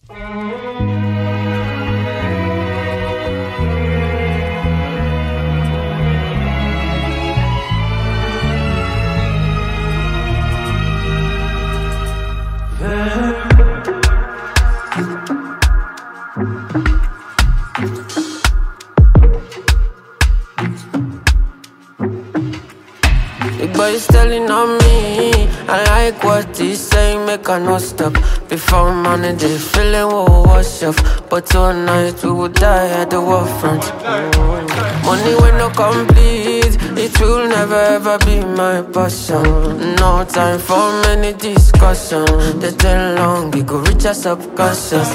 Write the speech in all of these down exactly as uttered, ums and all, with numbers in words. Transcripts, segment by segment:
Big boy is telling on me. I like what he's saying, make I no stop. Before morning, they feeling will wash off. But tonight we will die at the war front. Money will not complete, it will never ever be my passion. No time for many discussions. They tell long, we go reach us up cautious.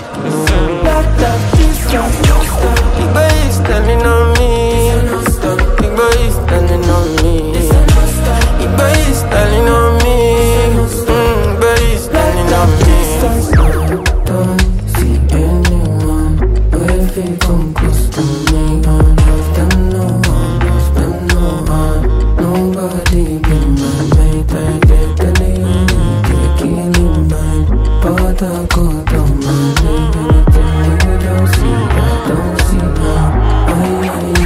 Big boy is telling on me. Big boy is telling on me. Big boy is telling on me. Mm, boy is telling on me. Don't see anyone where they come close to me. Them no one, them no one. Nobody be my mate. I get telling you, they're killing mine. But I go down my name. Anything you don't see, I don't see now. Aye, aye,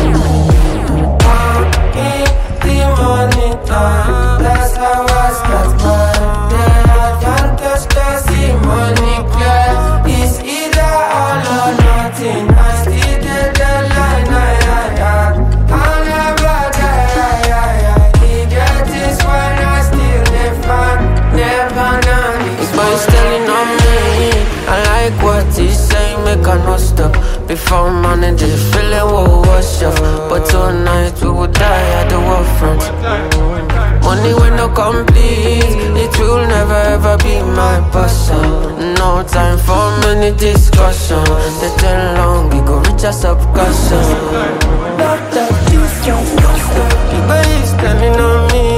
aye. The morning time, that's how I start my day. I can't touch the sea, money clear. It's either all or nothing. I still get the line, I, I, I. I'll never die, I, I, I. He get this when I still live fun. Never know. Big boy is telling on me. I like what he's saying, make I no stop. Before morning, they feeling will wash off. But tonight we will die at the war front. Money will not complete, it will never ever be my passion. No time for many discussions. They tell long, we go reach us up cautious. Big boy is telling on me.